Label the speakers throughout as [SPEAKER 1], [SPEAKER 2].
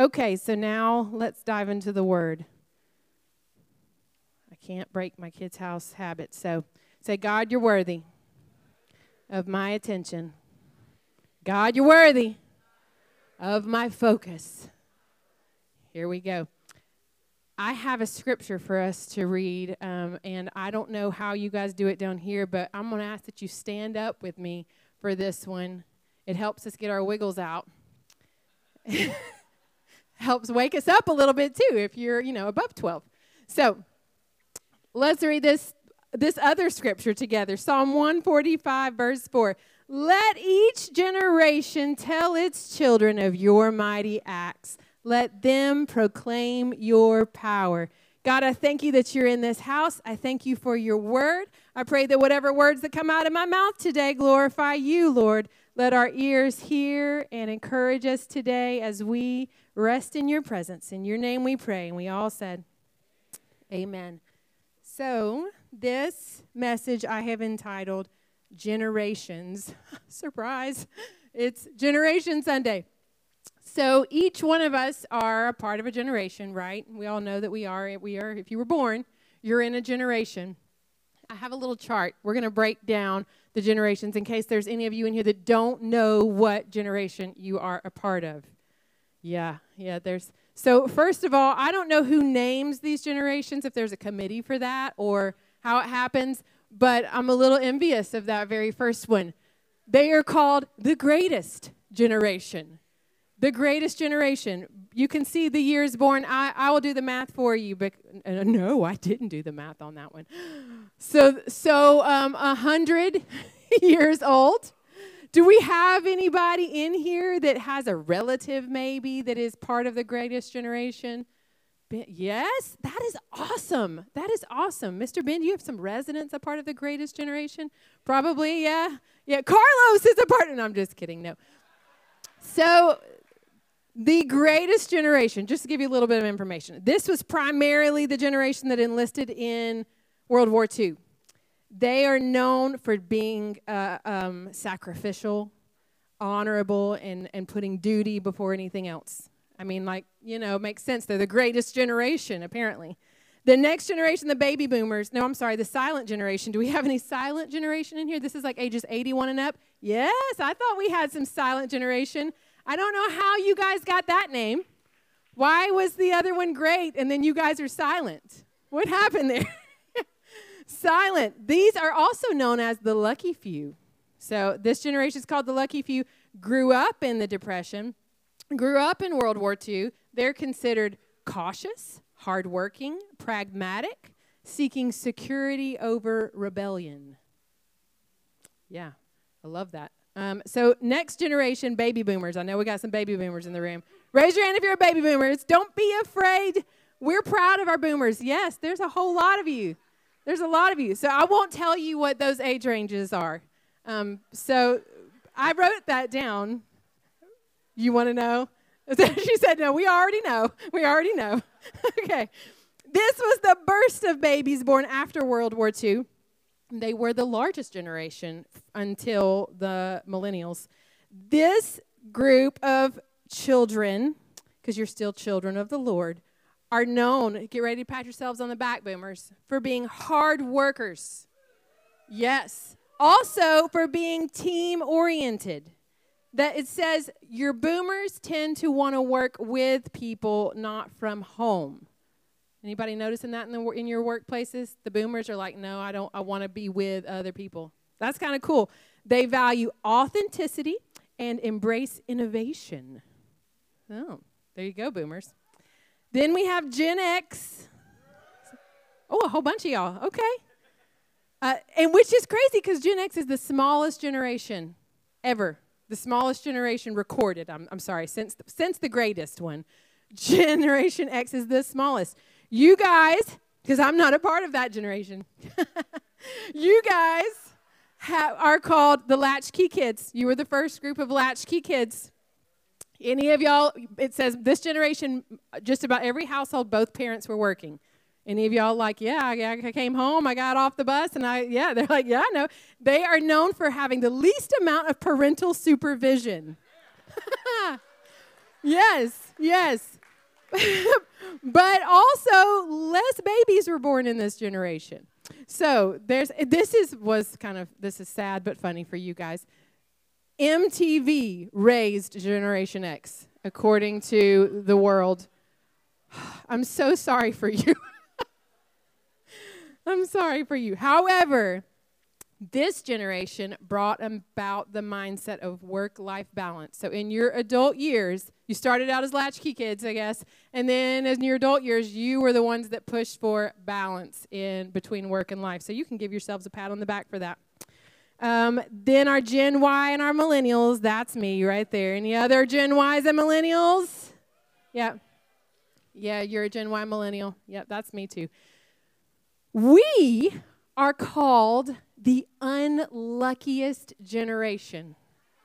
[SPEAKER 1] Okay, so now let's dive into the Word. I can't break my kids' house habit, so say, God, you're worthy of my attention. God, you're worthy of my focus. Here we go. I have a scripture for us to read, and I don't know how you guys do it down here, but I'm going to ask that you stand up with me for this one. It helps us get our wiggles out. Helps wake us up a little bit, too, if you're, above 12. So let's read this other scripture together. Psalm 145, verse 4. Let each generation tell its children of your mighty acts. Let them proclaim your power. God, I thank you that you're in this house. I thank you for your word. I pray that whatever words that come out of my mouth today glorify you, Lord. Let our ears hear and encourage us today as we rest in your presence. In your name we pray. And we all said, amen. So this message I have entitled Generations. Surprise. It's Generation Sunday. So each one of us are a part of a generation, right? We all know that we are. If you were born, you're in a generation. I have a little chart. We're going to break down the generations in case there's any of you in here that don't know what generation you are a part of. Yeah, So first of all, I don't know who names these generations, if there's a committee for that or how it happens, but I'm a little envious of that very first one. They are called the greatest generation. The greatest generation. You can see the years born. I will do the math for you, but no, I didn't do the math on that one. So 100 years old. Do we have anybody in here that has a relative maybe that is part of the greatest generation? Yes, that is awesome. That is awesome. Mr. Ben, do you have some residents a part of the greatest generation? Probably, yeah. Yeah, Carlos is a part. No, I'm just kidding. No. So the greatest generation, just to give you a little bit of information, this was primarily the generation that enlisted in World War II. They are known for being sacrificial, honorable, and putting duty before anything else. I mean, makes sense. They're the greatest generation, apparently. The next generation, the baby boomers. No, I'm sorry, the silent generation. Do we have any silent generation in here? This is like ages 81 and up. Yes, I thought we had some silent generation. I don't know how you guys got that name. Why was the other one great and then you guys are silent? What happened there? Silent. These are also known as the lucky few. So this generation is called the lucky few. Grew up in the Depression. Grew up in World War II. They're considered cautious, hardworking, pragmatic, seeking security over rebellion. Yeah, I love that. So next generation, baby boomers. I know we got some baby boomers in the room. Raise your hand if you're a baby boomer. Don't be afraid. We're proud of our boomers. Yes, there's a whole lot of you. There's a lot of you. So I won't tell you what those age ranges are. So I wrote that down. You want to know? She said, no, we already know. We already know. Okay. This was the burst of babies born after World War II. They were the largest generation until the millennials. This group of children, because you're still children of the Lord, are known, get ready to pat yourselves on the back, boomers, for being hard workers. Yes. Also for being team-oriented. That it says your boomers tend to want to work with people, not from home. Anybody noticing that in your workplaces? The boomers are like, no, I want to be with other people. That's kind of cool. They value authenticity and embrace innovation. Oh, there you go, boomers. Then we have Gen X. Oh, a whole bunch of y'all. Okay. And which is crazy because Gen X is the smallest generation ever. The smallest generation recorded. I'm sorry, since the greatest one. Generation X is the smallest. You guys, because I'm not a part of that generation, you guys are called the Latchkey Kids. You were the first group of Latchkey Kids. Any of y'all, it says this generation, just about every household, both parents were working. Any of y'all like, yeah, I came home, I got off the bus, and they're like, yeah, I know. They are known for having the least amount of parental supervision. Yes. But also less babies were born in this generation. So this is sad but funny for you guys. MTV raised Generation X, according to the world. I'm so sorry for you. I'm sorry for you. However, this generation brought about the mindset of work-life balance. So in your adult years, you started out as latchkey kids, I guess, and then in your adult years, you were the ones that pushed for balance in between work and life. So you can give yourselves a pat on the back for that. Then our Gen Y and our millennials, that's me right there. Any other Gen Ys and millennials? Yeah. Yeah, you're a Gen Y millennial. Yep, that's me too. We are called the unluckiest generation.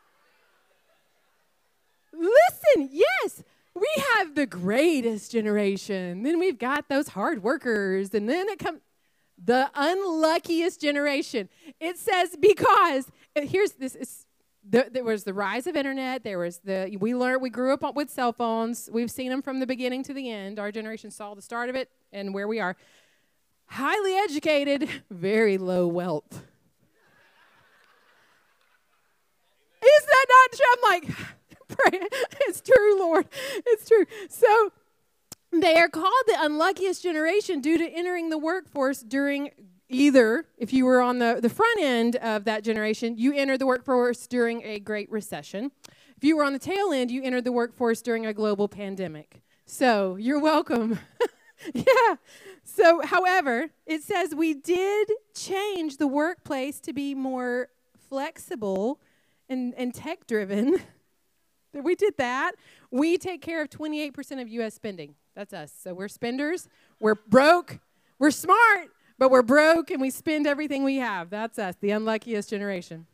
[SPEAKER 1] Listen, yes, we have the greatest generation. Then we've got those hard workers, and then it comes the unluckiest generation. It says because there was the rise of internet. We grew up with cell phones. We've seen them from the beginning to the end. Our generation saw the start of it and where we are. Highly educated, very low wealth. Is that not true? I'm like, pray. It's true, Lord. It's true. So they are called the unluckiest generation due to entering the workforce during either, if you were on the front end of that generation, you entered the workforce during a Great Recession. If you were on the tail end, you entered the workforce during a global pandemic. So you're welcome. Yeah. So, however, it says we did change the workplace to be more flexible and tech-driven. We did that. We take care of 28% of U.S. spending. That's us. So we're spenders. We're broke. We're smart, but we're broke, and we spend everything we have. That's us, the unluckiest generation.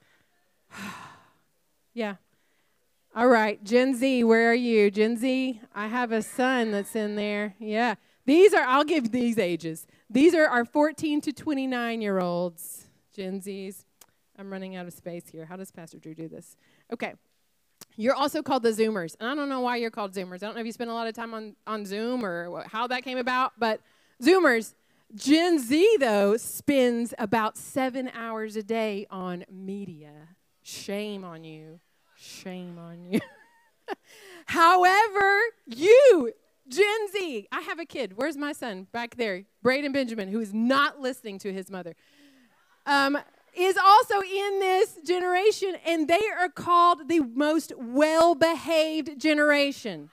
[SPEAKER 1] Yeah. All right, Gen Z, where are you? Gen Z, I have a son that's in there. Yeah. I'll give these ages. These are our 14 to 29-year-olds, Gen Zs. I'm running out of space here. How does Pastor Drew do this? Okay. You're also called the Zoomers. And I don't know why you're called Zoomers. I don't know if you spend a lot of time on Zoom or how that came about, but Zoomers. Gen Z, though, spends about 7 hours a day on media. Shame on you. Shame on you. However, you, Gen Z, I have a kid. Where's my son? Back there. Braden Benjamin, who is not listening to his mother, is also in this generation, and they are called the most well-behaved generation.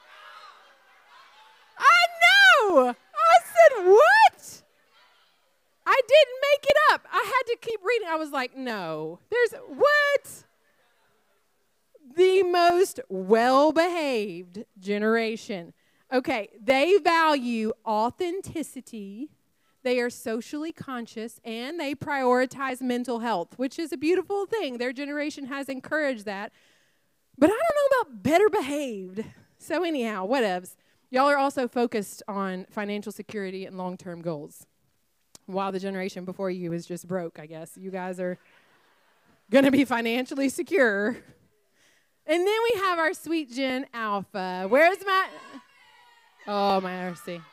[SPEAKER 1] I know. I said, what? I didn't make it up. I had to keep reading. I was like, no. What? The most well-behaved generation. Okay, they value authenticity, they are socially conscious, and they prioritize mental health, which is a beautiful thing. Their generation has encouraged that. But I don't know about better behaved. So anyhow, whatevs. Y'all are also focused on financial security and long-term goals, while the generation before you is just broke, I guess. You guys are going to be financially secure. And then we have our sweet Gen Alpha. Where's my... Oh, my mercy.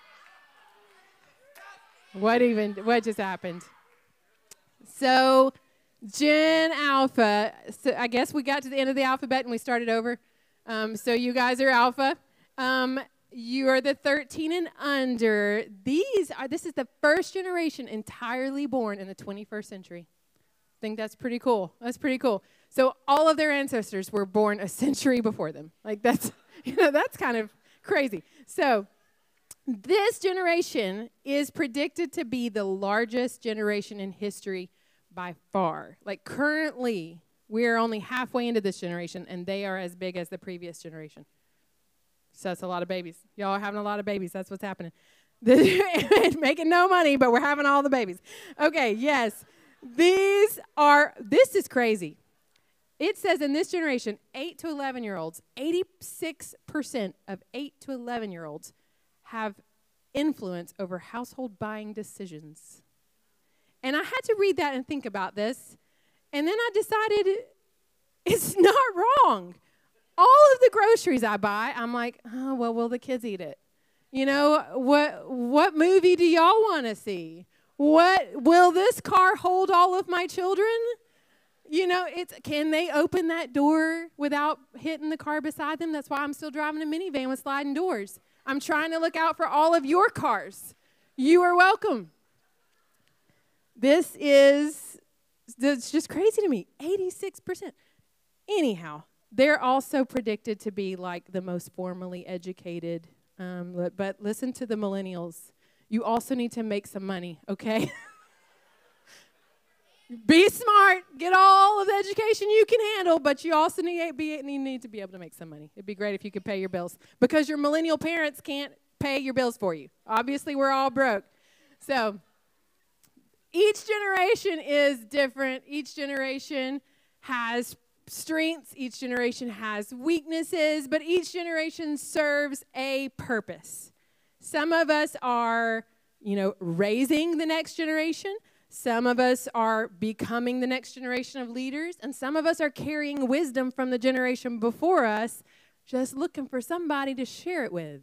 [SPEAKER 1] What just happened? So, Gen Alpha. So I guess we got to the end of the alphabet and we started over. So you guys are Alpha. You are the 13 and under. This is the first generation entirely born in the 21st century. I think that's pretty cool. That's pretty cool. So all of their ancestors were born a century before them. Like that's kind of crazy. So this generation is predicted to be the largest generation in history by far. Like currently, we are only halfway into this generation, and they are as big as the previous generation. So that's a lot of babies. Y'all are having a lot of babies. That's what's happening. Making no money, but we're having all the babies. Okay, yes. This is crazy. It says in this generation, 8 to 11-year-olds, 86% of 8 to 11-year-olds have influence over household buying decisions. And I had to read that and think about this. And then I decided it's not wrong. all of the groceries I buy, I'm like, oh, well, will the kids eat it? You know, what movie do y'all want to see? Will this car hold all of my children? You know, can they open that door without hitting the car beside them? That's why I'm still driving a minivan with sliding doors. I'm trying to look out for all of your cars. You are welcome. It's just crazy to me. 86%. Anyhow, they're also predicted to be like the most formally educated. But listen to the millennials. You also need to make some money, okay? Be smart. Get all of the education you can handle, but you also need to be able to make some money. It'd be great if you could pay your bills because your millennial parents can't pay your bills for you. Obviously, we're all broke. So each generation is different. Each generation has strengths. Each generation has weaknesses, but each generation serves a purpose. Some of us are, raising the next generation. Some of us are becoming the next generation of leaders, and some of us are carrying wisdom from the generation before us, just looking for somebody to share it with.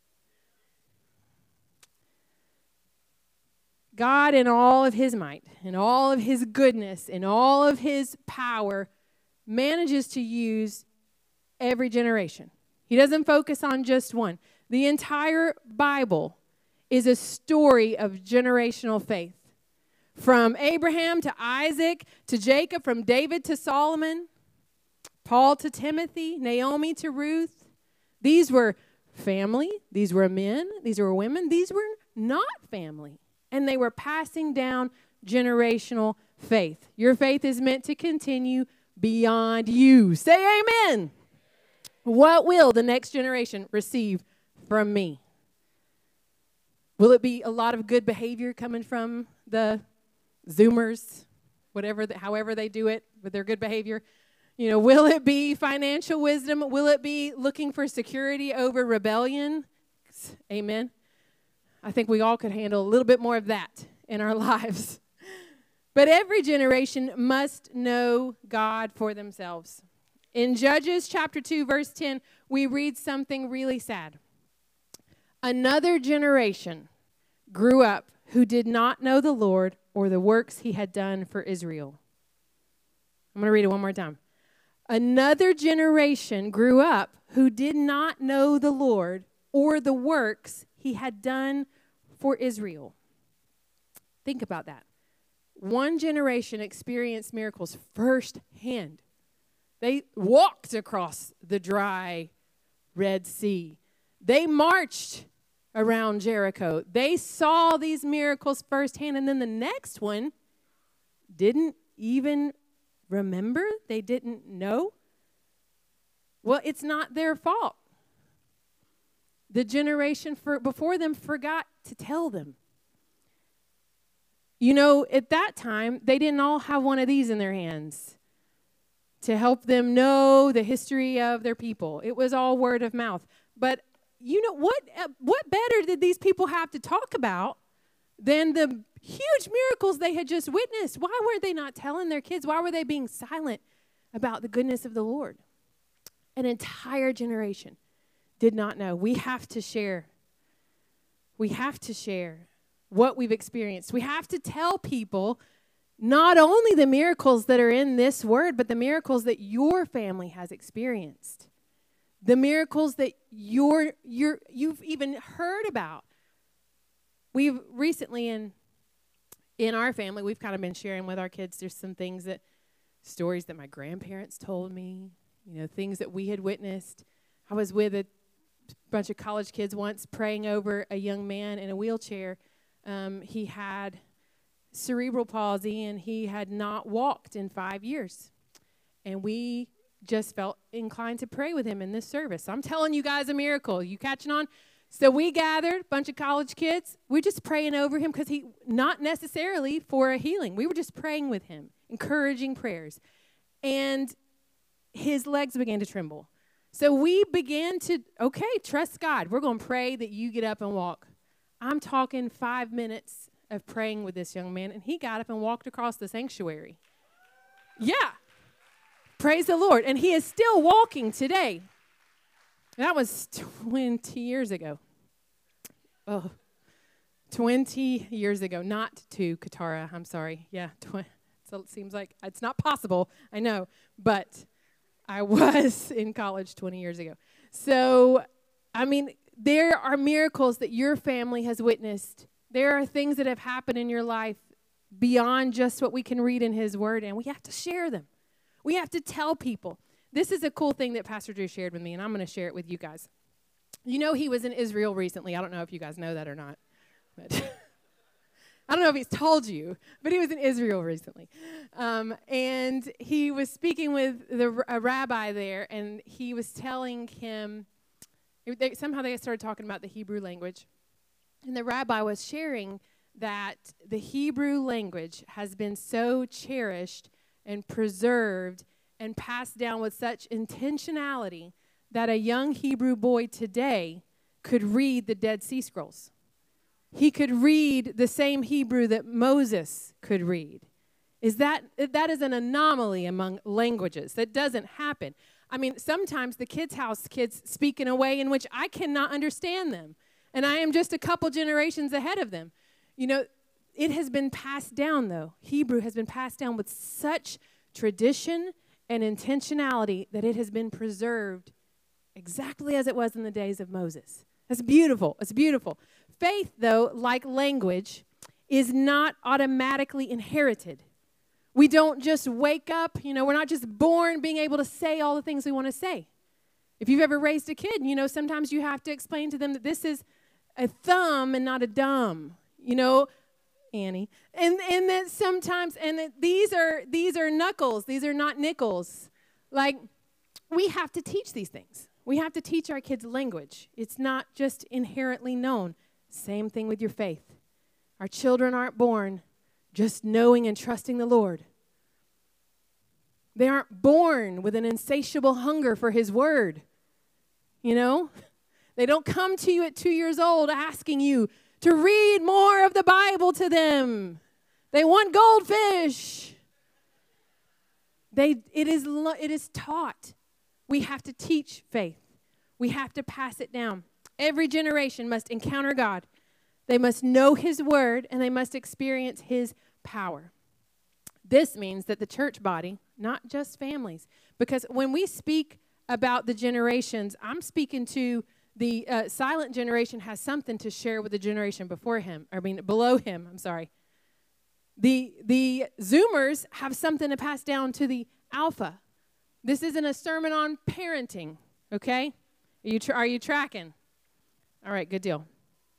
[SPEAKER 1] God, in all of his might, in all of his goodness, in all of his power, manages to use every generation. He doesn't focus on just one. The entire Bible is a story of generational faith. From Abraham to Isaac to Jacob, from David to Solomon, Paul to Timothy, Naomi to Ruth. These were family. These were men. These were women. These were not family. And they were passing down generational faith. Your faith is meant to continue beyond you. Say amen. What will the next generation receive from me? Will it be a lot of good behavior coming from the Zoomers, however they do it with their good behavior? Will it be financial wisdom? Will it be looking for security over rebellion? Amen. I think we all could handle a little bit more of that in our lives. But every generation must know God for themselves. In Judges chapter 2, verse 10, we read something really sad. Another generation grew up who did not know the Lord or the works he had done for Israel. I'm going to read it one more time. Another generation grew up who did not know the Lord or the works he had done for Israel. Think about that. One generation experienced miracles firsthand. They walked across the dry Red Sea. They marched around Jericho. They saw these miracles firsthand, and then the next one didn't even remember. They didn't know. Well, it's not their fault. The generation before them forgot to tell them. At that time, they didn't all have one of these in their hands to help them know the history of their people. It was all word of mouth. But what better did these people have to talk about than the huge miracles they had just witnessed? Why were they not telling their kids? Why were they being silent about the goodness of the Lord? An entire generation did not know. We have to share. We have to share what we've experienced. We have to tell people not only the miracles that are in this word, but the miracles that your family has experienced. The miracles that you've even heard about. We've recently in our family, we've kind of been sharing with our kids. There's some stories that my grandparents told me, things that we had witnessed. I was with a bunch of college kids once praying over a young man in a wheelchair. He had cerebral palsy, and he had not walked in 5 years. And we just felt inclined to pray with him in this service. I'm telling you guys a miracle. You catching on? So we gathered a bunch of college kids. We're just praying over him because not necessarily for a healing. We were just praying with him, encouraging prayers. And his legs began to tremble. So we began to, trust God. We're going to pray that you get up and walk. I'm talking 5 minutes of praying with this young man, and he got up and walked across the sanctuary. Yeah. Praise the Lord. And he is still walking today. That was 20 years ago. Oh, 20 years ago. Not to Katara. I'm sorry. Yeah, so it seems like it's not possible. I know. But I was in college 20 years ago. So, I mean, there are miracles that your family has witnessed. There are things that have happened in your life beyond just what we can read in his word, and we have to share them. We have to tell people. This is a cool thing that Pastor Drew shared with me, and I'm going to share it with you guys. You know, he was in Israel recently. I don't know if you guys know that or not. But I don't know if he's told you, but he was in Israel recently. And he was speaking with a rabbi there, and he was telling him, somehow they started talking about the Hebrew language. And the rabbi was sharing that the Hebrew language has been so cherished and preserved and passed down with such intentionality that a young Hebrew boy today could read the Dead Sea Scrolls. He could read the same Hebrew that Moses could read. That is an anomaly among languages. That doesn't happen. I mean, sometimes the kids' house kids speak in a way in which I cannot understand them. And I am just a couple generations ahead of them. You know, it has been passed down, though. Hebrew has been passed down with such tradition and intentionality that it has been preserved exactly as it was in the days of Moses. That's beautiful. It's beautiful. Faith, though, like language, is not automatically inherited. We don't just wake up, you know, we're not just born being able to say all the things we want to say. If you've ever raised a kid, you know, sometimes you have to explain to them that this is a thumb and not a dumb, you know, Annie. And that sometimes, and that these are knuckles, these are not nickels. Like, we have to teach these things. We have to teach our kids language. It's not just inherently known. Same thing with your faith. Our children aren't born just knowing and trusting the Lord. They aren't born with an insatiable hunger for his word. You know? They don't come to you at 2 years old asking you to read more of the Bible to them. They want goldfish. It is taught. We have to teach faith. We have to pass it down. Every generation must encounter God. They must know his word, and they must experience his power. This means that the church body, not just families, because when we speak about the generations, I'm speaking to the silent generation has something to share with the generation below him, I'm sorry. The Zoomers have something to pass down to the Alpha. This isn't a sermon on parenting, okay? Are you tracking? All right, good deal.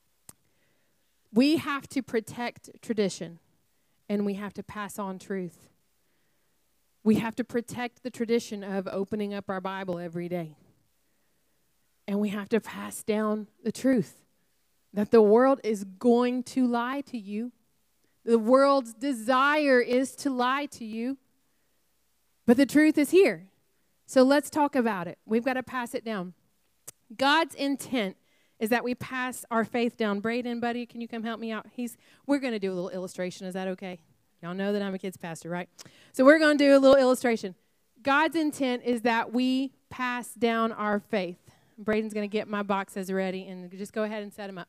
[SPEAKER 1] We have to protect tradition, and we have to pass on truth. We have to protect the tradition of opening up our Bible every day. And we have to pass down the truth that the world is going to lie to you. The world's desire is to lie to you. But the truth is here. So let's talk about it. We've got to pass it down. God's intent is that we pass our faith down. Braden, buddy, can you come help me out? We're going to do a little illustration. Is that okay? Y'all know that I'm a kids pastor, right? So we're going to do a little illustration. God's intent is that we pass down our faith. Braden's going to get my boxes ready and just go ahead and set them up.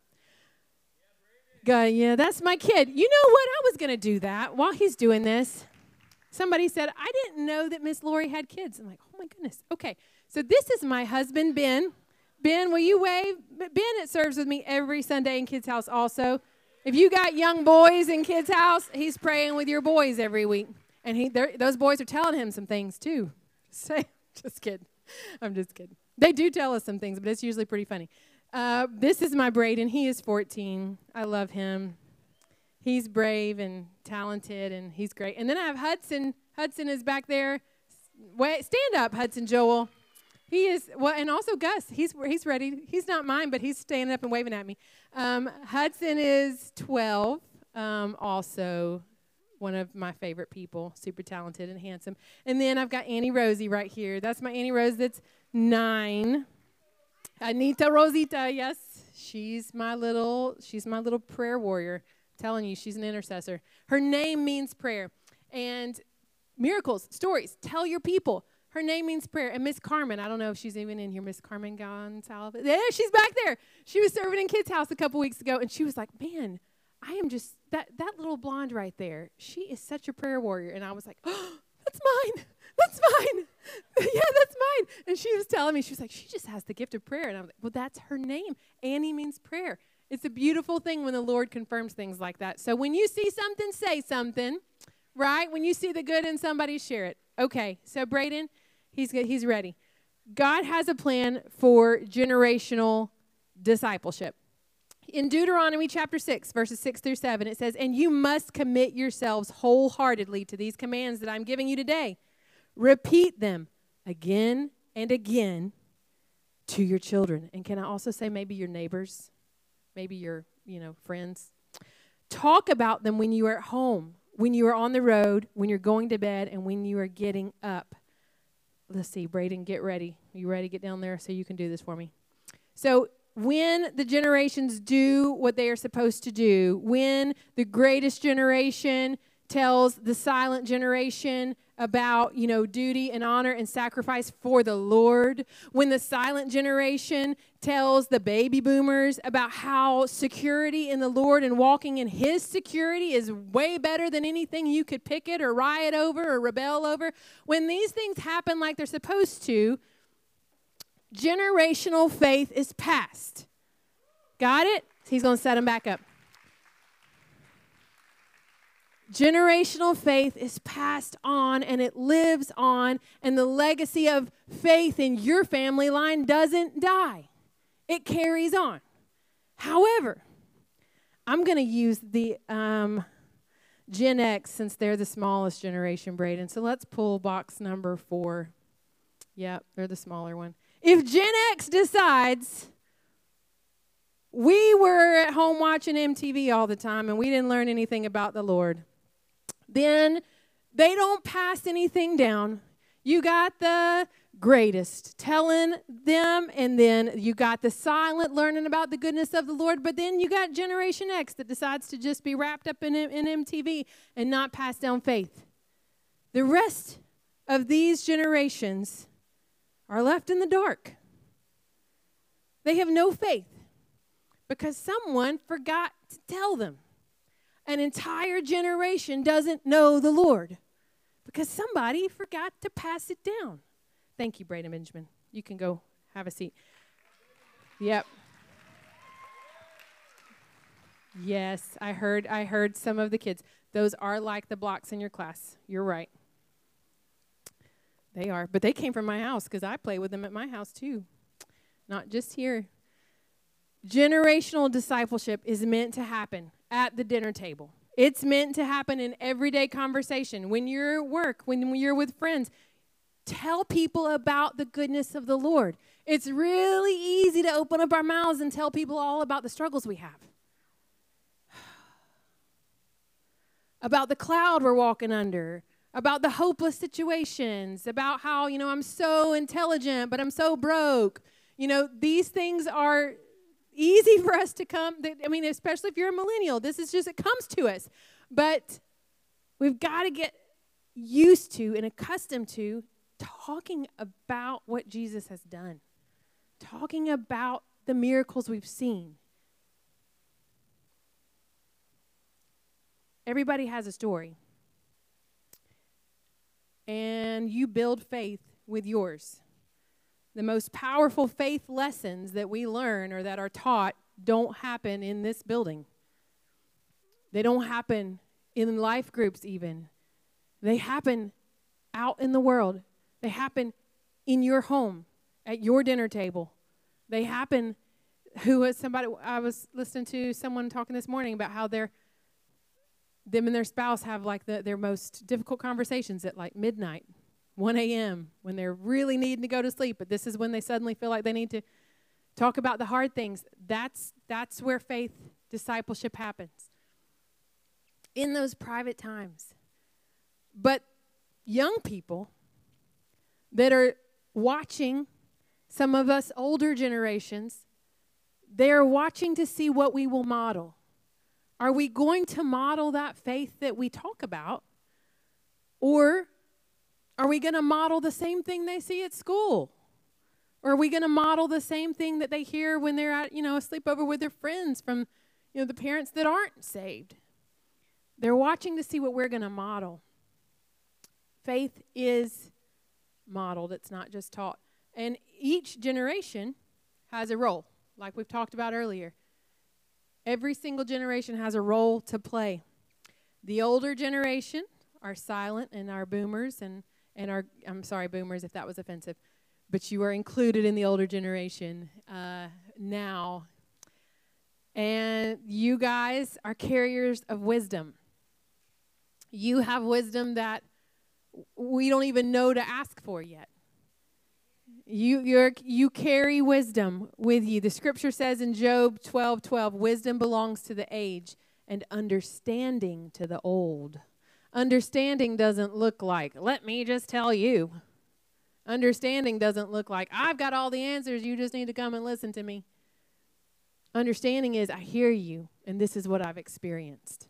[SPEAKER 1] Yeah, that's my kid. You know what? I was going to do that while he's doing this. Somebody said, I didn't know that Miss Lori had kids. I'm like, oh, my goodness. Okay, so this is my husband, Ben. Ben, will you wave? Ben, it serves with me every Sunday in Kids House also. If you got young boys in Kids House, he's praying with your boys every week. And those boys are telling him some things, too. Just kidding. I'm just kidding. They do tell us some things, but it's usually pretty funny. This is my Braden. He is 14. I love him. He's brave and talented, and he's great. And then I have Hudson. Hudson is back there. Stand up, Hudson Joel. He is, and also Gus. He's ready. He's not mine, but he's standing up and waving at me. Hudson is 12, also one of my favorite people, super talented and handsome. And then I've got Annie Rosie right here. That's my Annie Rose that's 9. Anita Rosita, yes. She's my little prayer warrior. I'm telling you, she's an intercessor. Her name means prayer. And miracles, stories, tell your people. Her name means prayer. And Miss Carmen, I don't know if she's even in here, Miss Carmen Gonsalves. Yeah, she's back there. She was serving in Kids House a couple weeks ago, and she was like, man, I am just, that little blonde right there, she is such a prayer warrior. And I was like, oh, that's mine. That's mine. Yeah, that's mine. And she was telling me, she was like, she just has the gift of prayer. And I was like, well, that's her name. Annie means prayer. It's a beautiful thing when the Lord confirms things like that. So when you see something, say something, right? When you see the good in somebody, share it. Okay, so Braden, he's good. He's ready. God has a plan for generational discipleship. In Deuteronomy chapter 6, verses 6 through 7, it says, and you must commit yourselves wholeheartedly to these commands that I'm giving you today. Repeat them again and again to your children. And can I also say maybe your neighbors, maybe your, friends. Talk about them when you are at home, when you are on the road, when you're going to bed, and when you are getting up. Let's see, Braden, get ready. Are you ready to get down there so you can do this for me? So when the generations do what they are supposed to do, when the greatest generation tells the silent generation about, duty and honor and sacrifice for the Lord, when the silent generation tells the baby boomers about how security in the Lord and walking in His security is way better than anything you could picket or riot over or rebel over, when these things happen like they're supposed to, generational faith is passed. Got it? He's going to set them back up. Generational faith is passed on, and it lives on, and the legacy of faith in your family line doesn't die. It carries on. However, I'm going to use the Gen X since they're the smallest generation, Braden. So let's pull box number 4. Yep, they're the smaller one. If Gen X decides we were at home watching MTV all the time and we didn't learn anything about the Lord, then they don't pass anything down. You got the greatest telling them, and then you got the silent learning about the goodness of the Lord, but then you got Generation X that decides to just be wrapped up in MTV and not pass down faith. The rest of these generations are left in the dark. They have no faith because someone forgot to tell them. An entire generation doesn't know the Lord because somebody forgot to pass it down. Thank you, Braden Benjamin. You can go have a seat. Yep. Yes, I heard some of the kids. Those are like the blocks in your class. You're right. They are, but they came from my house because I play with them at my house too, not just here. Generational discipleship is meant to happen at the dinner table. It's meant to happen in everyday conversation. When you're at work, when you're with friends, tell people about the goodness of the Lord. It's really easy to open up our mouths and tell people all about the struggles we have. About the cloud we're walking under. About the hopeless situations, about how, I'm so intelligent, but I'm so broke. These things are easy for us to come. Especially if you're a millennial, it comes to us. But we've got to get used to and accustomed to talking about what Jesus has done, talking about the miracles we've seen. Everybody has a story. And you build faith with yours. The most powerful faith lessons that we learn or that are taught don't happen in this building. They don't happen in life groups even. They happen out in the world. They happen in your home, at your dinner table. They happen, I was listening to someone talking this morning about how them and their spouse have their most difficult conversations at midnight, 1 a.m., when they're really needing to go to sleep, but this is when they suddenly feel like they need to talk about the hard things. That's where faith discipleship happens, in those private times. But young people that are watching, some of us older generations, they're watching to see what we will model. Are we going to model that faith that we talk about? Or Are we going to model the same thing they see at school? Or are we going to model the same thing that they hear when they're at, a sleepover with their friends from, the parents that aren't saved? They're watching to see what we're going to model. Faith is modeled. It's not just taught. And each generation has a role, like we've talked about earlier. Every single generation has a role to play. The older generation are silent and are boomers and are, I'm sorry, boomers, if that was offensive, but you are included in the older generation now. And you guys are carriers of wisdom. You have wisdom that we don't even know to ask for yet. You carry wisdom with you. The scripture says in Job 12:12, wisdom belongs to the age and understanding to the old. Understanding doesn't look like, let me just tell you. Understanding doesn't look like, I've got all the answers, you just need to come and listen to me. Understanding is, I hear you, and this is what I've experienced.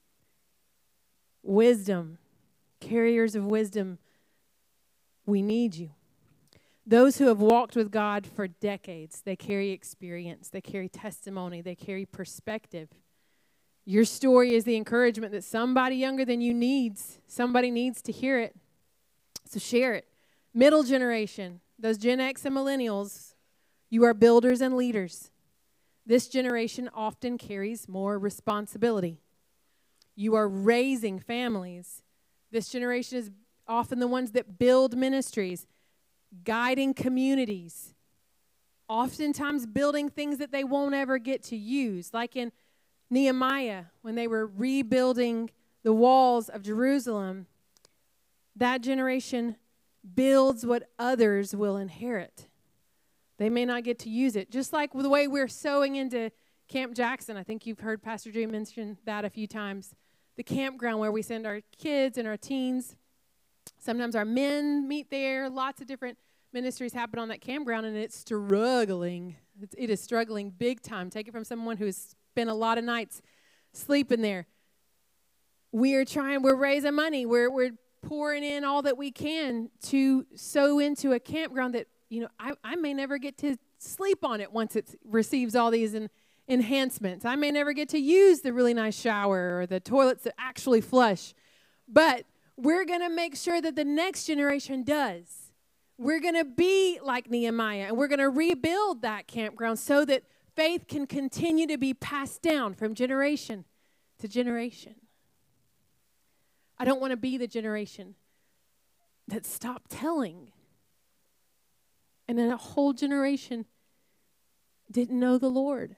[SPEAKER 1] Wisdom, carriers of wisdom, we need you. Those who have walked with God for decades, they carry experience, they carry testimony, they carry perspective. Your story is the encouragement that somebody younger than you needs. Somebody needs to hear it. So share it. Middle generation, those Gen X and millennials, you are builders and leaders. This generation often carries more responsibility. You are raising families. This generation is often the ones that build ministries, guiding communities, oftentimes building things that they won't ever get to use, like in Nehemiah, when they were rebuilding the walls of Jerusalem. That generation builds what others will inherit. They may not get to use it. Just like the way we're sowing into Camp Jackson. I think you've heard Pastor Drew mention that a few times. The campground where we send our kids and our teens. Sometimes our men meet there. Lots of different ministries happen on that campground, and it's struggling. It is struggling big time. Take it from someone who's spent a lot of nights sleeping there. We're raising money. We're pouring in all that we can to sow into a campground that, I may never get to sleep on it once it receives all these enhancements. I may never get to use the really nice shower or the toilets that actually flush. But we're going to make sure that the next generation does. We're going to be like Nehemiah, and we're going to rebuild that campground so that faith can continue to be passed down from generation to generation. I don't want to be the generation that stopped telling. And then a whole generation didn't know the Lord.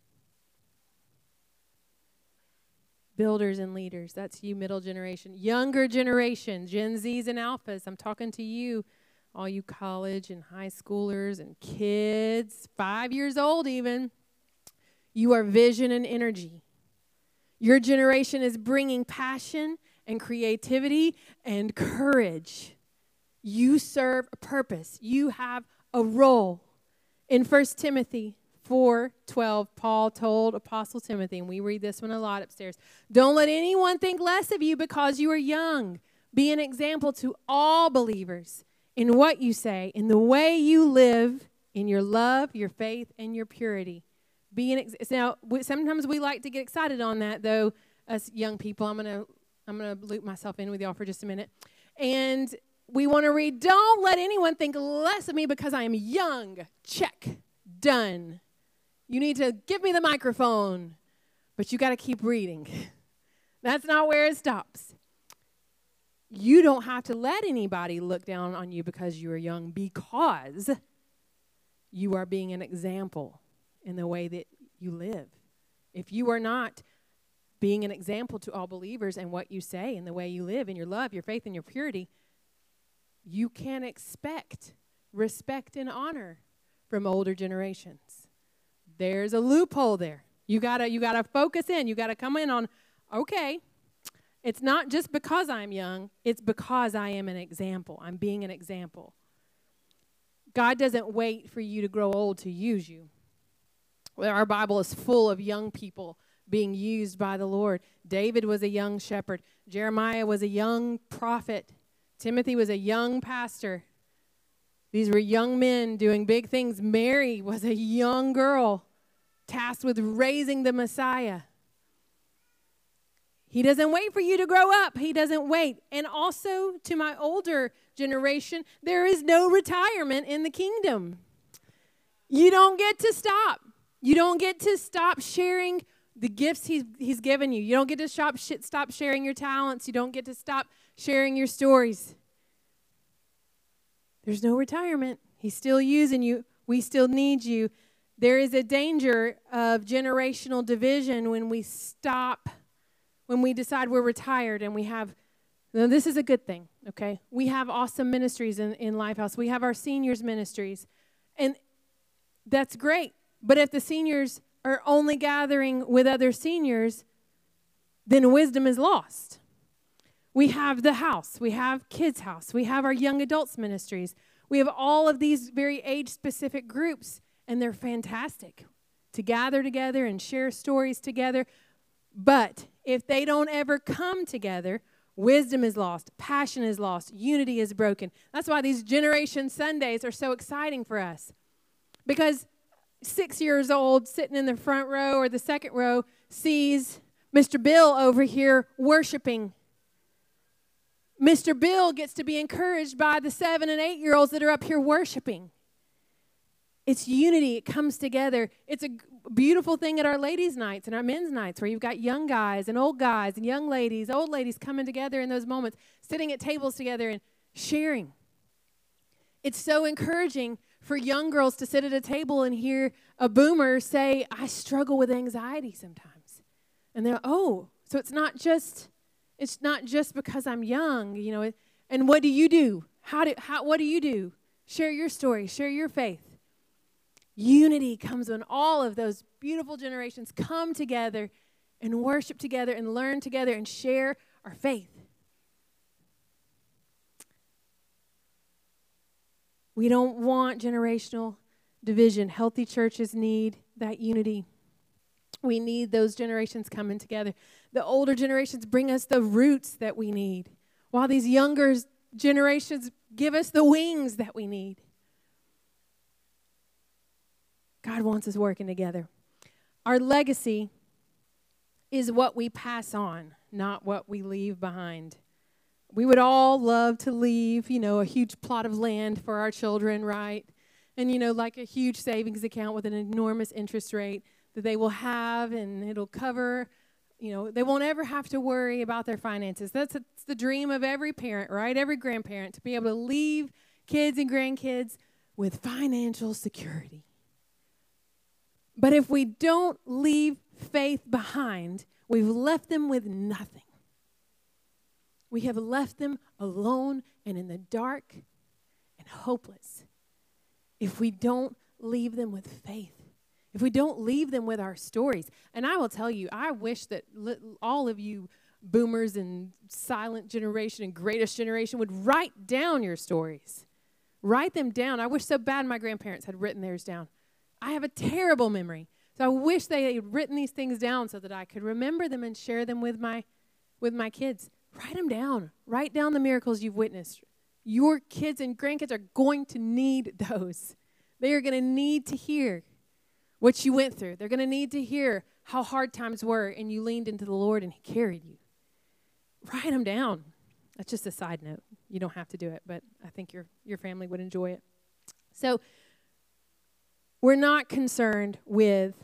[SPEAKER 1] Builders and leaders, that's you, middle generation. Younger generation, Gen Zs and Alphas, I'm talking to you, all you college and high schoolers and kids, 5 years old even. You are vision and energy. Your generation is bringing passion and creativity and courage. You serve a purpose. You have a role. In 1 Timothy 4:12, Paul told Apostle Timothy, and we read this one a lot upstairs, don't let anyone think less of you because you are young. Be an example to all believers in what you say, in the way you live, in your love, your faith, and your purity. Now, sometimes we like to get excited on that, though, us young people. I'm gonna loop myself in with y'all for just a minute. And we want to read, don't let anyone think less of me because I am young. Check. Done. You need to give me the microphone, but you got to keep reading. That's not where it stops. You don't have to let anybody look down on you because you are young, because you are being an example in the way that you live. If you are not being an example to all believers in what you say and the way you live, in your love, your faith, and your purity, you can expect respect and honor from older generations. There's a loophole there. You gotta focus in. You gotta come in on, okay, it's not just because I'm young, it's because I am an example. I'm being an example. God doesn't wait for you to grow old to use you. Well, our Bible is full of young people being used by the Lord. David was a young shepherd. Jeremiah was a young prophet Timothy was a young pastor. These were young men doing big things. Mary was a young girl tasked with raising the Messiah. He doesn't wait for you to grow up. He doesn't wait. And also to my older generation, there is no retirement in the kingdom. You don't get to stop. You don't get to stop sharing the gifts he's given you. You don't get to stop sharing your talents. You don't get to stop sharing your stories. There's no retirement. He's still using you. We still need you. There is a danger of generational division when we stop, when we decide we're retired and we have, now this is a good thing, okay? We have awesome ministries in Lifehouse. We have our seniors ministries, and that's great. But if the seniors are only gathering with other seniors, then wisdom is lost. We have the house. We have kids' house. We have our young adults ministries. We have all of these very age-specific groups, and they're fantastic to gather together and share stories together. But if they don't ever come together, wisdom is lost, passion is lost, unity is broken. That's why these Generation Sundays are so exciting for us. Because 6 years old, sitting in the front row or the second row, sees Mr. Bill over here worshiping. Mr. Bill gets to be encouraged by the 7 and 8-year-olds that are up here worshiping. It's unity. It comes together. It's a beautiful thing at our ladies' nights and our men's nights where you've got young guys and old guys and young ladies, old ladies coming together in those moments, sitting at tables together and sharing. It's so encouraging for young girls to sit at a table and hear a boomer say, I struggle with anxiety sometimes. And they're, oh, so it's not just because I'm young, you know. And what do you do? What do you do? Share your story. Share your faith. Unity comes when all of those beautiful generations come together and worship together and learn together and share our faith. We don't want generational division. Healthy churches need that unity. We need those generations coming together. The older generations bring us the roots that we need, while these younger generations give us the wings that we need. God wants us working together. Our legacy is what we pass on, not what we leave behind. We would all love to leave, a huge plot of land for our children, right? And, like a huge savings account with an enormous interest rate that they will have, and it'll cover, they won't ever have to worry about their finances. That's the dream of every parent, right? Every grandparent, to be able to leave kids and grandkids with financial security. But if we don't leave faith behind, we've left them with nothing. We have left them alone and in the dark and hopeless. If we don't leave them with faith, if we don't leave them with our stories. And I will tell you, I wish that all of you boomers and silent generation and greatest generation would write down your stories. Write them down. I wish so bad my grandparents had written theirs down. I have a terrible memory. So I wish they had written these things down so that I could remember them and share them with my kids. Write them down. Write down the miracles you've witnessed. Your kids and grandkids are going to need those. They are going to need to hear what you went through. They're going to need to hear how hard times were and you leaned into the Lord and He carried you. Write them down. That's just a side note. You don't have to do it, but I think your family would enjoy it. So we're not concerned with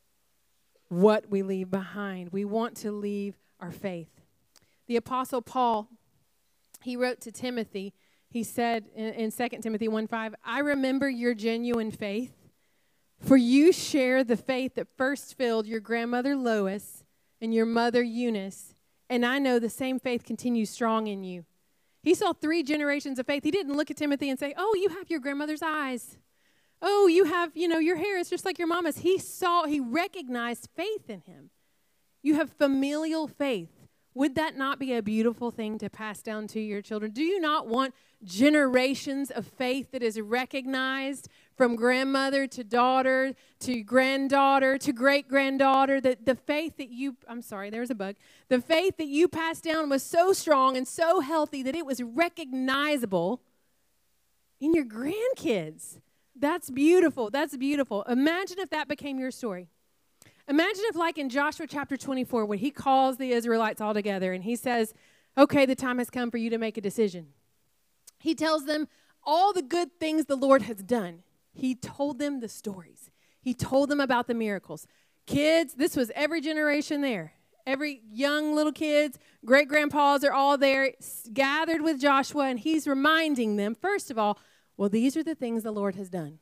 [SPEAKER 1] what we leave behind. We want to leave our faith. The Apostle Paul, he wrote to Timothy, he said in 2 Timothy 1:5, I remember your genuine faith, for you share the faith that first filled your grandmother Lois and your mother Eunice, and I know the same faith continues strong in you. He saw 3 generations of faith. He didn't look at Timothy and say, oh, you have your grandmother's eyes. Oh, you have, your hair is just like your mama's. He recognized faith in him. You have familial faith. Would that not be a beautiful thing to pass down to your children? Do you not want generations of faith that is recognized from grandmother to daughter to granddaughter to great-granddaughter. The faith that you, I'm sorry, there's a bug. The faith that you passed down was so strong and so healthy that it was recognizable in your grandkids. That's beautiful. That's beautiful. Imagine if that became your story. Imagine if, like in Joshua chapter 24, when he calls the Israelites all together and he says, okay, the time has come for you to make a decision. He tells them all the good things the Lord has done. He told them the stories. He told them about the miracles. Kids, this was every generation there. Every young little kids, great-grandpas are all there, gathered with Joshua, and he's reminding them, first of all, well, these are the things the Lord has done.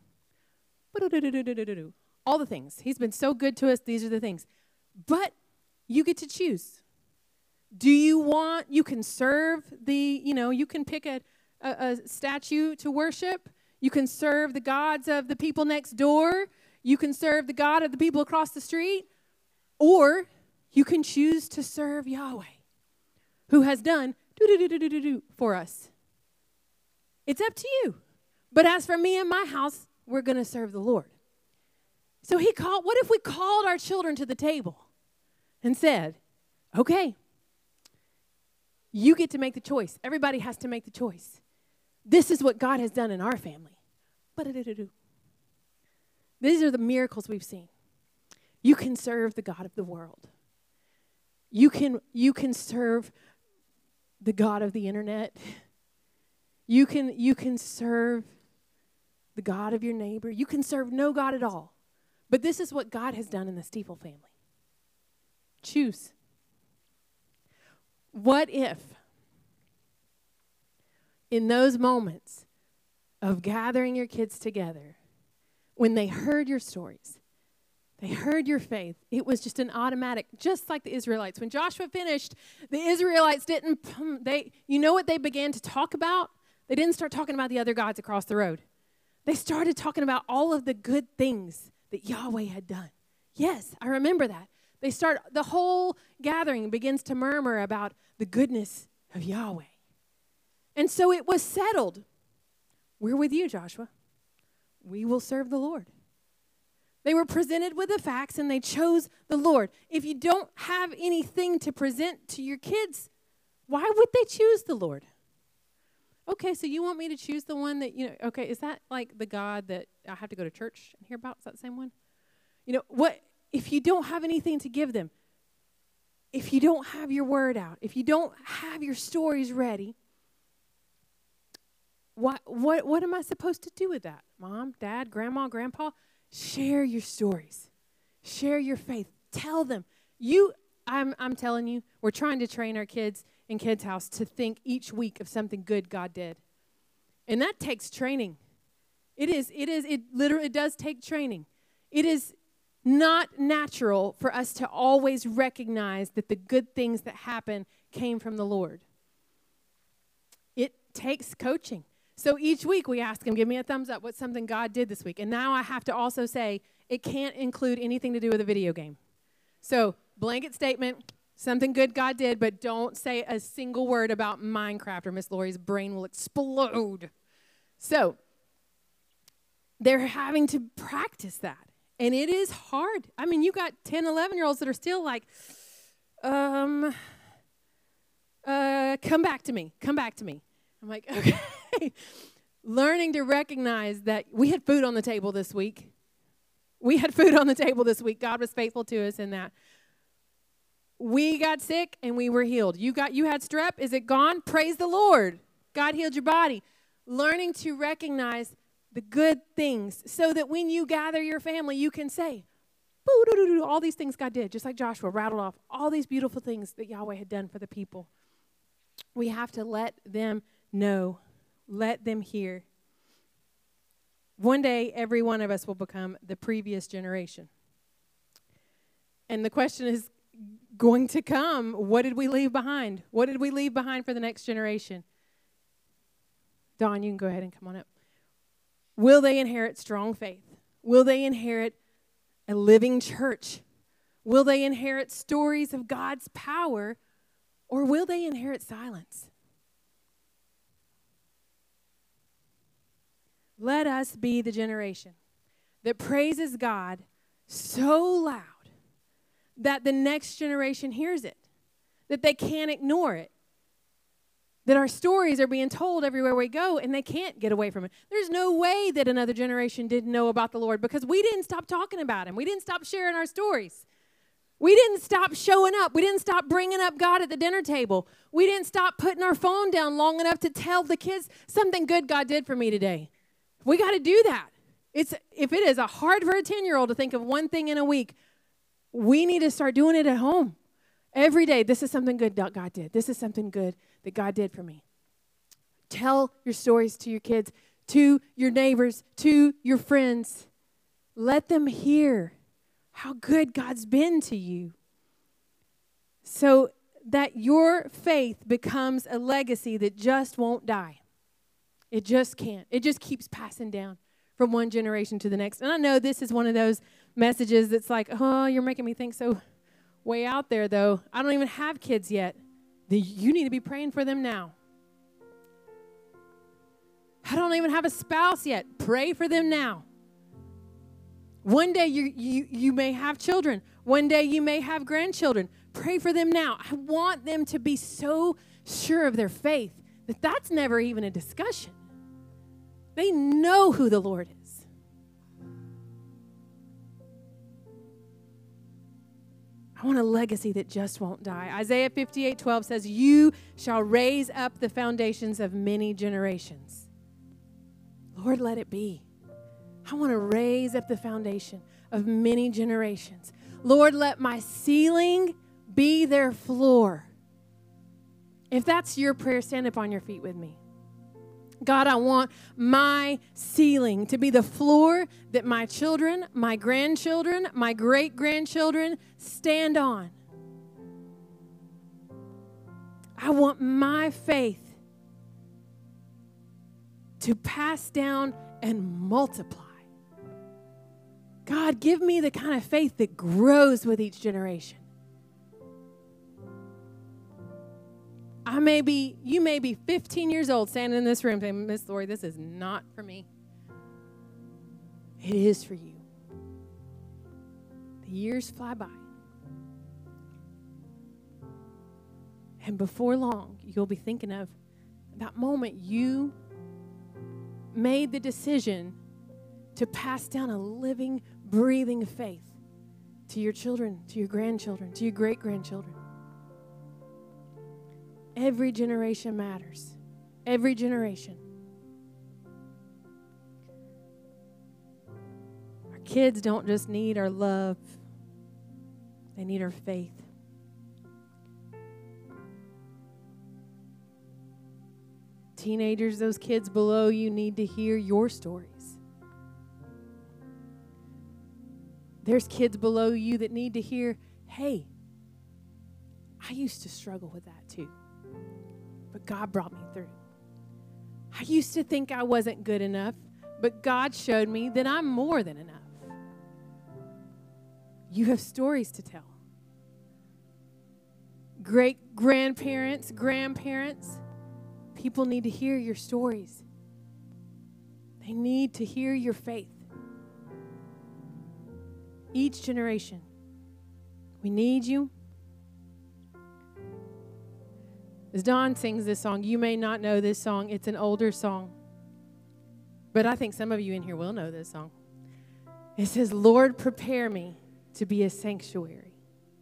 [SPEAKER 1] All the things. He's been so good to us. These are the things. But you get to choose. Do you want, you can serve you can pick a statue to worship. You can serve the gods of the people next door. You can serve the God of the people across the street. Or you can choose to serve Yahweh, who has done for us. It's up to you. But as for me and my house, we're going to serve the Lord. So what if we called our children to the table and said, okay, you get to make the choice. Everybody has to make the choice. This is what God has done in our family. These are the miracles we've seen. You can serve the God of the world. You can serve the God of the internet. You can serve the God of your neighbor. You can serve no God at all. But this is what God has done in the Stiefel family. Choose. What if, in those moments of gathering your kids together, when they heard your stories, they heard your faith, it was just an automatic, just like the Israelites. When Joshua finished, the Israelites you know what they began to talk about? They didn't start talking about the other gods across the road. They started talking about all of the good things that Yahweh had done. Yes, I remember that. The whole gathering begins to murmur about the goodness of Yahweh. And so it was settled. We're with you, Joshua. We will serve the Lord. They were presented with the facts and they chose the Lord. If you don't have anything to present to your kids, why would they choose the Lord? Okay, so you want me to choose the one that, okay, is that like the God that I have to go to church and hear about? Is that the same one? What if you don't have anything to give them? If you don't have your word out, if you don't have your stories ready, what am I supposed to do with that? Mom, Dad, Grandma, Grandpa, share your stories. Share your faith. Tell them. I'm telling you, we're trying to train our kids in Kids House to think each week of something good God did. And that takes training. It does take training. It is not natural for us to always recognize that the good things that happen came from the Lord. It takes coaching. So each week we ask them, give me a thumbs up, what's something God did this week? And now I have to also say, it can't include anything to do with a video game. So blanket statement, something good God did, but don't say a single word about Minecraft or Miss Lori's brain will explode. So they're having to practice that. And it is hard. I mean, you got 10, 11-year-olds that are still like, come back to me. Come back to me. I'm like, okay. Learning to recognize that we had food on the table this week. We had food on the table this week. God was faithful to us in that. We got sick and we were healed. You had strep. Is it gone? Praise the Lord. God healed your body. Learning to recognize the good things so that when you gather your family, you can say, all these things God did, just like Joshua rattled off all these beautiful things that Yahweh had done for the people. We have to let them know, let them hear. One day, every one of us will become the previous generation. And the question is going to come, what did we leave behind? What did we leave behind for the next generation? Dawn, you can go ahead and come on up. Will they inherit strong faith? Will they inherit a living church? Will they inherit stories of God's power? Or will they inherit silence? Let us be the generation that praises God so loud that the next generation hears it, that they can't ignore it, that our stories are being told everywhere we go and they can't get away from it. There's no way that another generation didn't know about the Lord because we didn't stop talking about him. We didn't stop sharing our stories. We didn't stop showing up. We didn't stop bringing up God at the dinner table. We didn't stop putting our phone down long enough to tell the kids something good God did for me today. We got to do that. If it is hard for a 10-year-old to think of one thing in a week, we need to start doing it at home. Every day, this is something good that God did. This is something good that God did for me. Tell your stories to your kids, to your neighbors, to your friends. Let them hear how good God's been to you, so that your faith becomes a legacy that just won't die. It just can't. It just keeps passing down from one generation to the next. And I know this is one of those messages that's like, oh, you're making me think so way out there, though. I don't even have kids yet. You need to be praying for them now. I don't even have a spouse yet. Pray for them now. One day you may have children. One day you may have grandchildren. Pray for them now. I want them to be so sure of their faith that that's never even a discussion. They know who the Lord is. I want a legacy that just won't die. Isaiah 58:12 says, you shall raise up the foundations of many generations. Lord, let it be. I want to raise up the foundation of many generations. Lord, let my ceiling be their floor. If that's your prayer, stand up on your feet with me. God, I want my ceiling to be the floor that my children, my grandchildren, my great-grandchildren stand on. I want my faith to pass down and multiply. God, give me the kind of faith that grows with each generation. You may be 15 years old standing in this room saying, Miss Lori, this is not for me. It is for you. The years fly by. And before long, you'll be thinking of that moment you made the decision to pass down a living, breathing faith to your children, to your grandchildren, to your great-grandchildren. Every generation matters. Every generation. Our kids don't just need our love. They need our faith. Teenagers, those kids below you need to hear your stories. There's kids below you that need to hear, hey, I used to struggle with that too, but God brought me through. I used to think I wasn't good enough, but God showed me that I'm more than enough. You have stories to tell. Great-grandparents, grandparents, people need to hear your stories. They need to hear your faith. Each generation, we need you. As Dawn sings this song, you may not know this song. It's an older song. But I think some of you in here will know this song. It says, Lord, prepare me to be a sanctuary.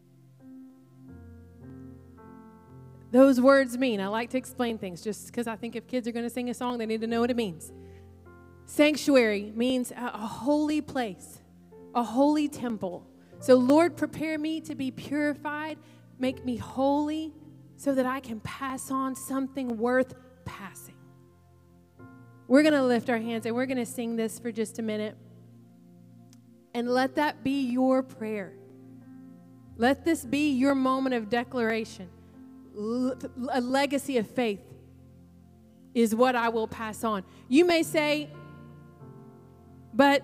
[SPEAKER 1] Those words mean, I like to explain things just because I think if kids are going to sing a song, they need to know what it means. Sanctuary means a holy place, a holy temple. So Lord, prepare me to be purified, make me holy so that I can pass on something worth passing. We're going to lift our hands and we're going to sing this for just a minute. And let that be your prayer. Let this be your moment of declaration. A legacy of faith is what I will pass on. You may say, but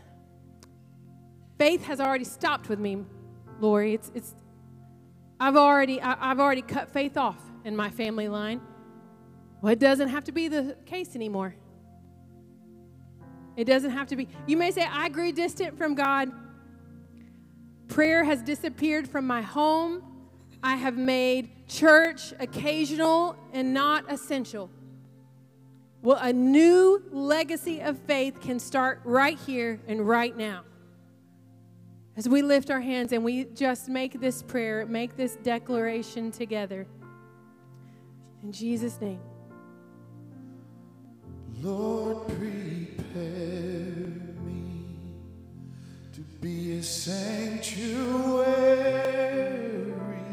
[SPEAKER 1] faith has already stopped with me, Lori. I've already cut faith off in my family line. Well, it doesn't have to be the case anymore. It doesn't have to be. You may say, I grew distant from God. Prayer has disappeared from my home. I have made church occasional and not essential. Well, a new legacy of faith can start right here and right now. As we lift our hands and we just make this prayer, make this declaration together. In Jesus' name.
[SPEAKER 2] Lord, prepare me to be a sanctuary,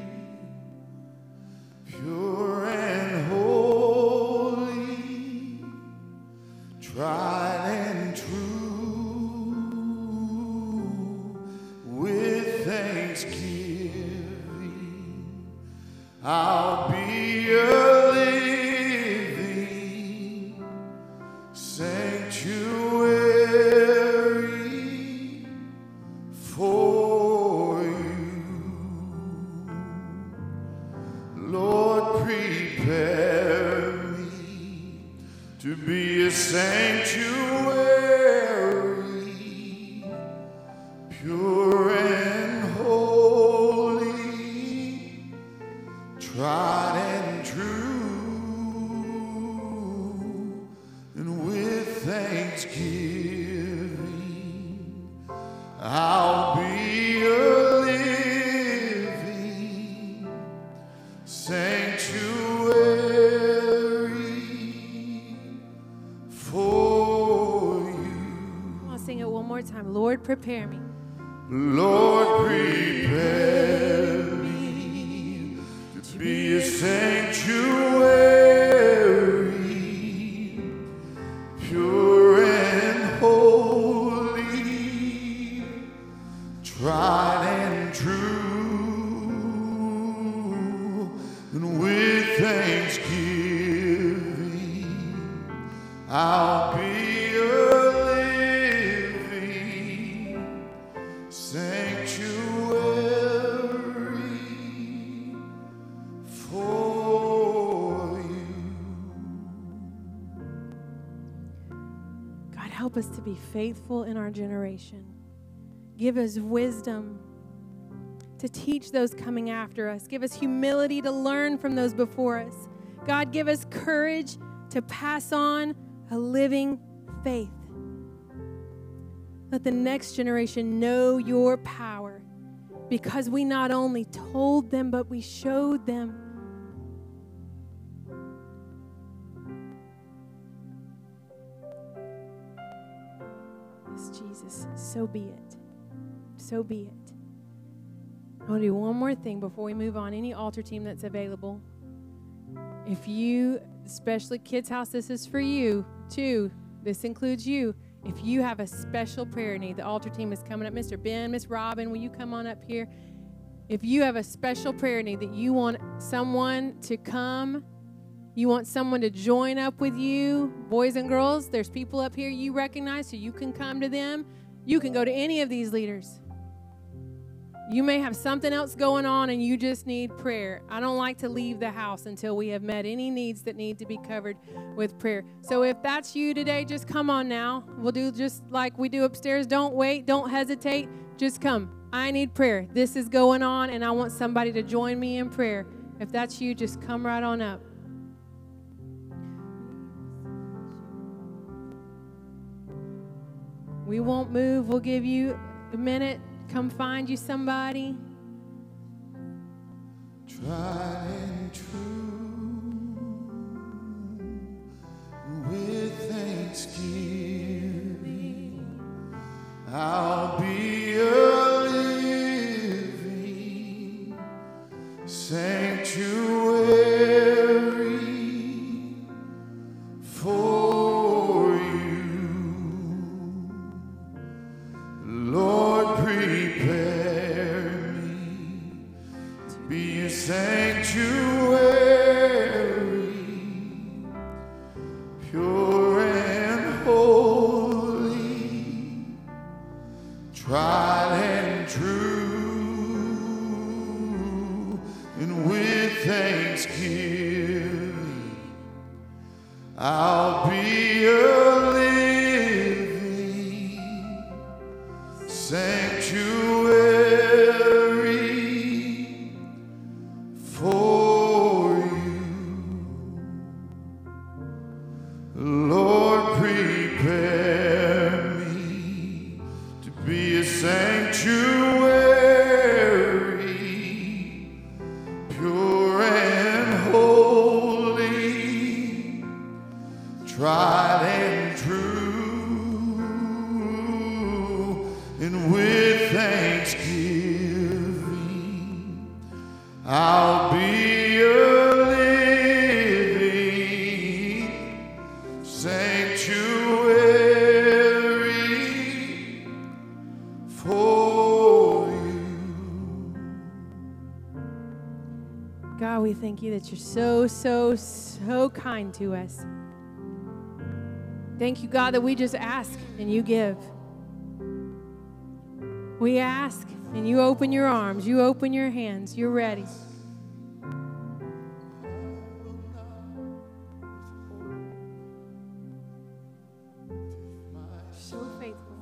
[SPEAKER 2] pure and holy, tried and true, with thanksgiving, I'll be a sanctuary for you. Lord, prepare me to be a sanctuary, pure and holy, tried and true. Thanksgiving, I'll be a living sanctuary for you.
[SPEAKER 1] I'll sing it one more time. Lord, prepare me.
[SPEAKER 2] Lord, prepare me to be a sanctuary, pure and holy, tried and true, and with thanksgiving, I'll be a living sanctuary for you.
[SPEAKER 1] Help us to be faithful in our generation. Give us wisdom to teach those coming after us. Give us humility to learn from those before us. God, give us courage to pass on a living faith. Let the next generation know your power, because we not only told them, but we showed them. Jesus, so be it. So be it. I want to do one more thing before we move on. Any altar team that's available. If you, especially Kids House, this is for you too. This includes you. If you have a special prayer need, the altar team is coming up. Mr. Ben, Miss Robin, will you come on up here? If you have a special prayer need that you want someone to come, you want someone to join up with you, boys and girls, there's people up here you recognize, so you can come to them. You can go to any of these leaders. You may have something else going on and you just need prayer. I don't like to leave the house until we have met any needs that need to be covered with prayer. So if that's you today, just come on now. We'll do just like we do upstairs. Don't wait. Don't hesitate. Just come. I need prayer. This is going on, and I want somebody to join me in prayer. If that's you, just come right on up. We won't move. We'll give you a minute. Come find you somebody.
[SPEAKER 2] Tried and true, with thanksgiving, I'll be a living sanctuary for you. Lord, prepare me to be a sanctuary, pure and holy, tried and true, and with thanksgiving, I'll be a living I'll be a living sanctuary for you.
[SPEAKER 1] God, we thank you that you're so, so, so kind to us. Thank you, God, that we just ask and you give. We ask and you open your arms, you open your hands, you're ready. So faithful.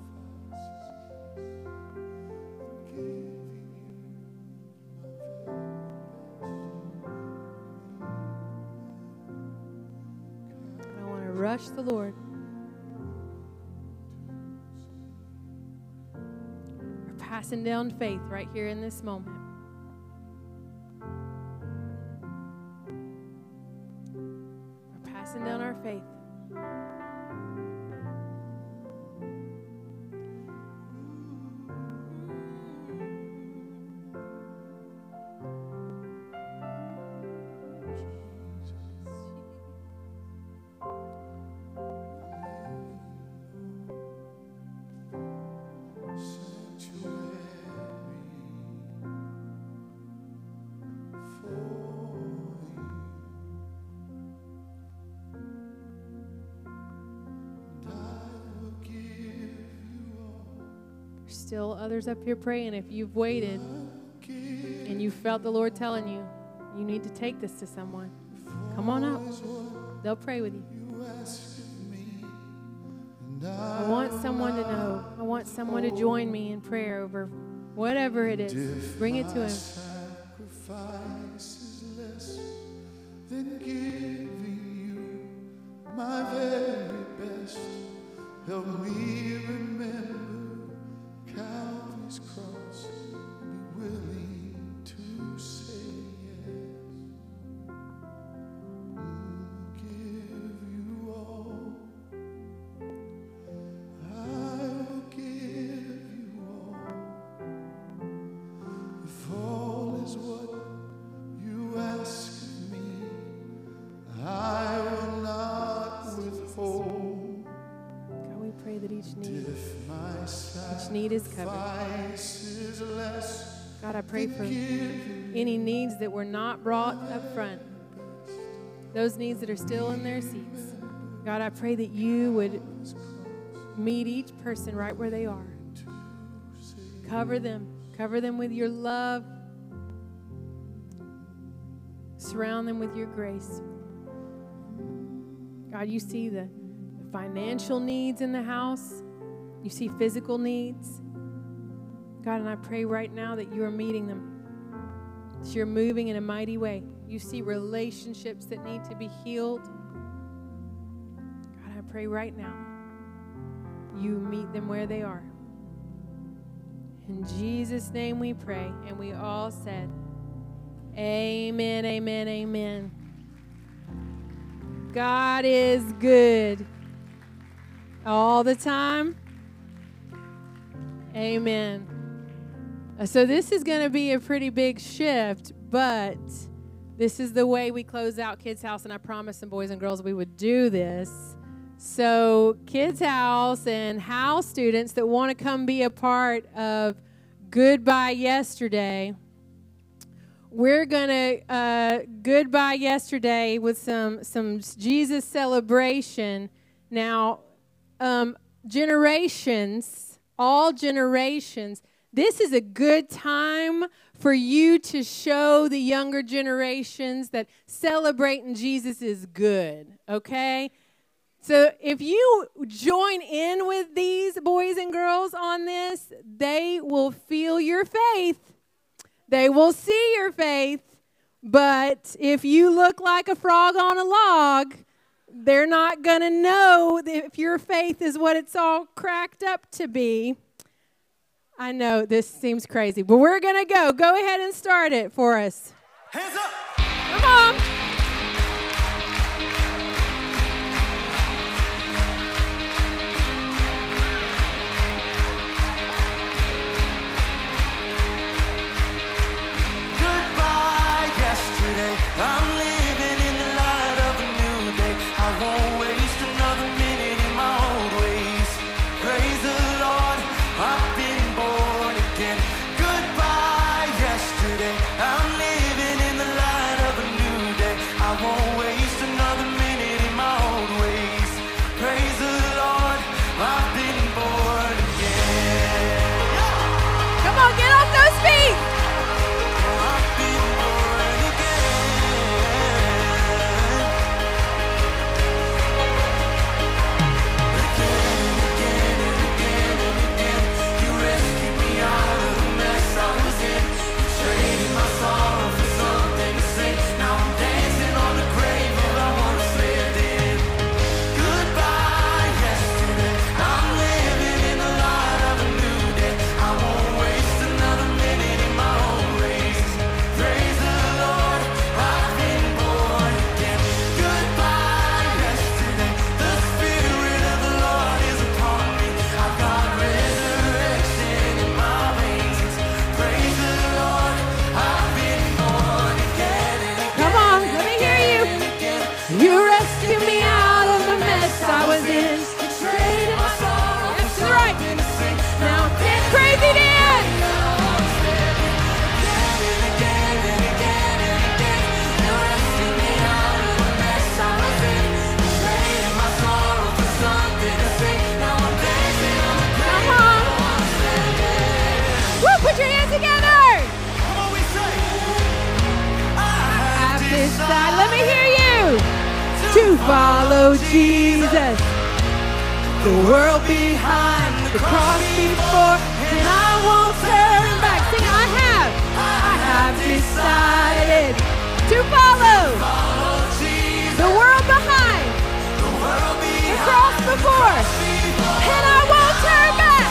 [SPEAKER 1] I don't want to rush the Lord. We're passing down faith right here in this moment. We're passing down our faith. Still others up here praying. If you've waited and you felt the Lord telling you, you need to take this to someone, come on up. They'll pray with you. I want someone to know. I want someone to join me in prayer over whatever it is. Bring it to Him.
[SPEAKER 2] Sacrifice is less than giving you my very best. Help me remember Calvary's cross, be willing to say yes. Give you all. I will give you all. If all is what you ask of me, I will not withhold.
[SPEAKER 1] God, we pray that each need is covered. God, I pray for any needs that were not brought up front, those needs that are still in their seats. God, I pray that you would meet each person right where they are. Cover them with your love. Surround them with your grace. God, you see the financial needs in the house. You see physical needs. God, and I pray right now that you are meeting them. That you're moving in a mighty way. You see relationships that need to be healed. God, I pray right now you meet them where they are. In Jesus' name we pray. And we all said, amen, amen, amen. God is good all the time. Amen. So this is going to be a pretty big shift, but this is the way we close out Kids House, and I promised some boys and girls we would do this. So Kids House and house students that want to come be a part of Goodbye Yesterday, we're going to Goodbye Yesterday with some Jesus celebration. Now, generations, all generations, this is a good time for you to show the younger generations that celebrating Jesus is good, okay? So if you join in with these boys and girls on this, they will feel your faith. They will see your faith. But if you look like a frog on a log, they're not going to know if your faith is what it's all cracked up to be. I know this seems crazy, but we're going to go. Go ahead and start it for us.
[SPEAKER 3] Hands up.
[SPEAKER 1] Come on.
[SPEAKER 3] Goodbye
[SPEAKER 1] to follow Jesus. The world behind, the cross before, and I won't turn back. Sing, I have decided to follow the world behind, the cross before, and I won't turn back.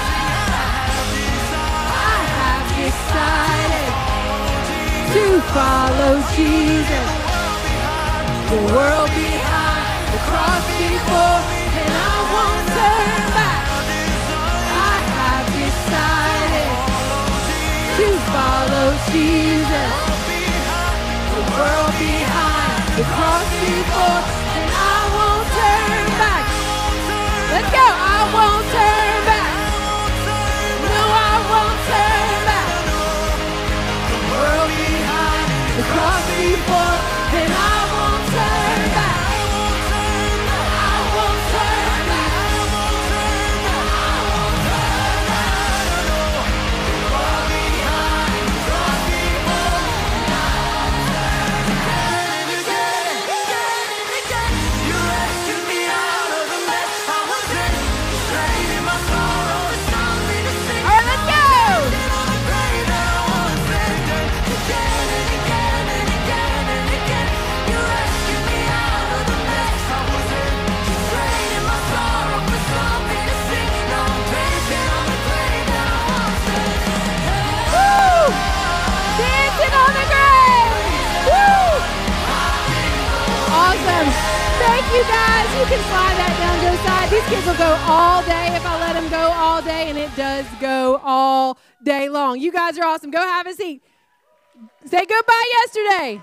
[SPEAKER 1] I have decided to follow Jesus. The world behind, the cross before, and I won't turn back. I have decided to follow Jesus. The world behind, the cross before, and I won't turn back. Let's go. I won't turn back. No, I won't turn back. The world behind, the cross before, and I won't turn back. I won't turn back. I won't turn back. The world behind, the cross before, and I won't turn back. Again. You rescued me out of the mess I was in. Straight in my sorrow, it's something to sing. All right, let's go. Awesome. Thank you guys. You can slide that down to the side. These kids will go all day if I let them go all day, and it does go all day long. You guys are awesome. Go have a seat. Say goodbye yesterday.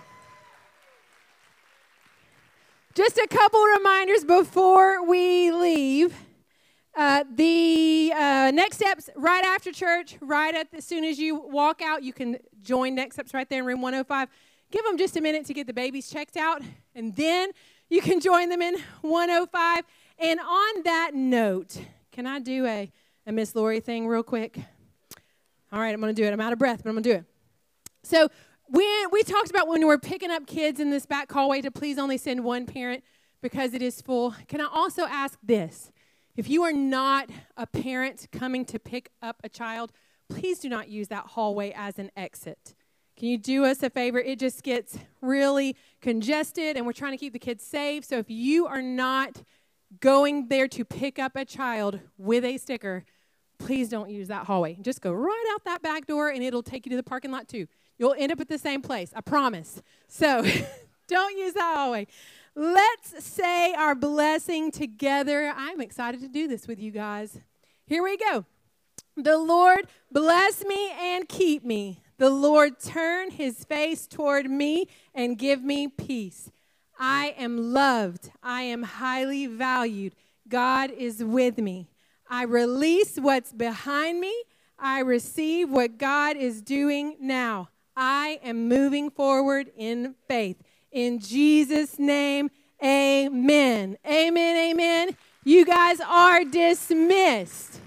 [SPEAKER 1] Just a couple reminders before we leave. The next steps right after church, as soon as you walk out, you can join Next Steps right there in room 105. Give them just a minute to get the babies checked out, and then you can join them in 105. And on that note, can I do a Miss Lori thing real quick? All right, I'm going to do it. I'm out of breath, but I'm going to do it. So when we talked about when we're picking up kids in this back hallway to please only send one parent because it is full, can I also ask this? If you are not a parent coming to pick up a child, please do not use that hallway as an exit. Can you do us a favor? It just gets really congested, and we're trying to keep the kids safe. So if you are not going there to pick up a child with a sticker, please don't use that hallway. Just go right out that back door, and it'll take you to the parking lot too. You'll end up at the same place, I promise. So don't use that hallway. Let's say our blessing together. I'm excited to do this with you guys. Here we go. The Lord bless me and keep me. The Lord turn his face toward me and give me peace. I am loved. I am highly valued. God is with me. I release what's behind me. I receive what God is doing now. I am moving forward in faith. In Jesus' name, amen. Amen, amen. You guys are dismissed.